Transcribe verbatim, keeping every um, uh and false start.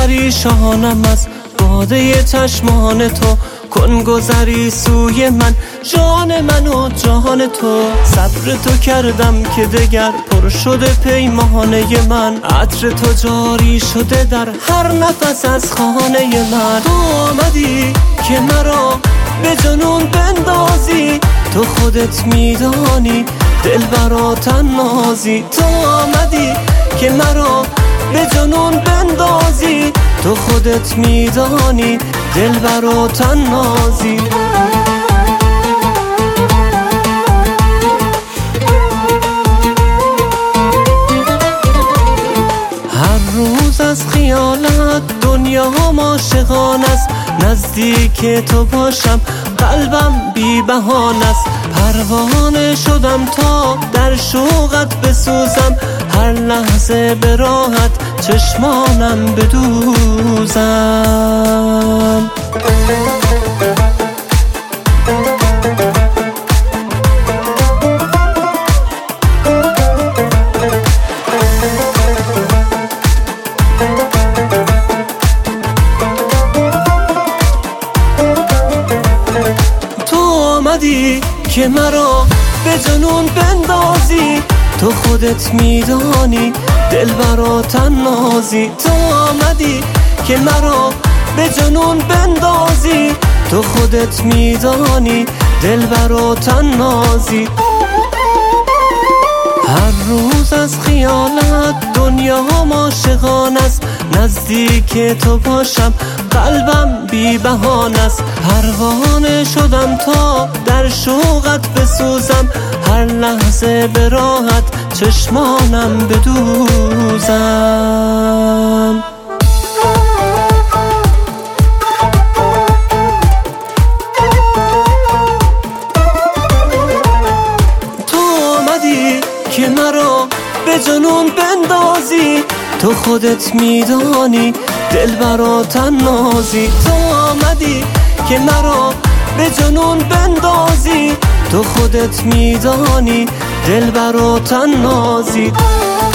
پریشانم از باده چشمان تو، کن گذری سوی من جان من و جان تو. صبر تو کردم که دگر پر شده پیمانه من، عطر تو جاری شده در هر نفس از خانه من. تو آمدی که مرا به جنون بندازی، تو خودت میدانی دل برا تنازی. تو آمدی که مرا به جنون بندازی، تو خودت میدانی دل برا تنازی. هر روز از خیالت دنیا هم عاشقان است، نزدیک تو باشم قلبم بی بهانه است. پروانه شدم تا در شوقت بسوزم، هر لحظه به راحت چشمانم بدوزم. تو آمدی که مرا به جنون بندازی، تو خودت میدانی دل برا تنازی. تو آمدی که مرا به جنون بندازی، تو خودت میدانی دل برا تنازی. هر روز از خیالت دنیا هم عاشقان است، نزدیک تو باشم قلبم بی بهانه است. پروانه شدم تا در شوقت بسوزم، هر لحظه به راحت چشمانم بدوزم. تو آمدی که مرا به جنون بندازی، تو خودت میدانی دل برا تنازی. تو آمدی که مرا به جنون بندازی، تو خودت میدانی دل برا تنازی.